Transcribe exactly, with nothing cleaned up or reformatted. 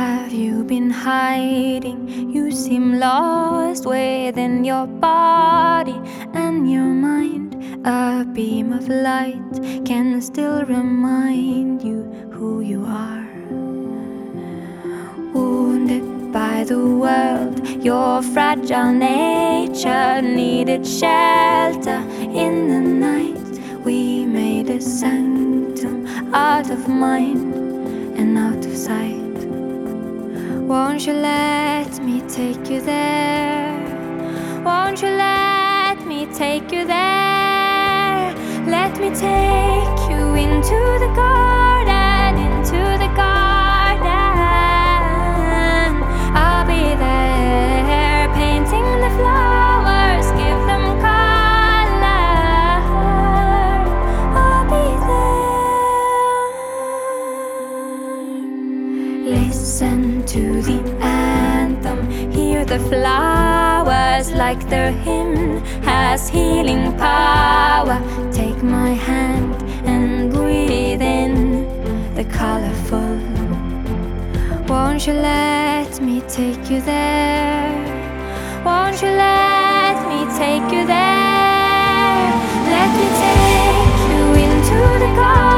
have you been hiding? You seem lost within your body and your mind. A beam of light can still remind you who you are. Wounded by the world, your fragile nature needed shelter in the night. We made a sanctum out of mind and out of sight. Won't you let me take you there? Won't you let me take you there? Let me take you into the garden, into the garden. I'll be there, painting the flowers, give them color. I'll be there. Listen to the anthem, hear the flowers like their hymn has healing power. Take my hand and breathe in the colorful. Won't you let me take you there? Won't you let me take you there? Let me take you into the garden.